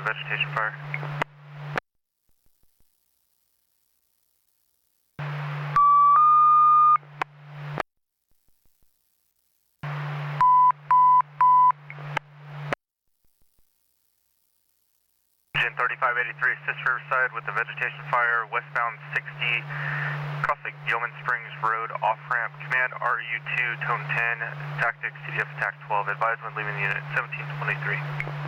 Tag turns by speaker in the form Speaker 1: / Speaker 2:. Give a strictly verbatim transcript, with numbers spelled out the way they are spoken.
Speaker 1: vegetation fire. thirty-five eighty-three, assist Riverside with the vegetation fire, westbound sixty, across the Gilman Springs Road, off-ramp, command R U two, tone ten, tactics, C D F attack twelve, advise when leaving the unit, seventeen twenty-three.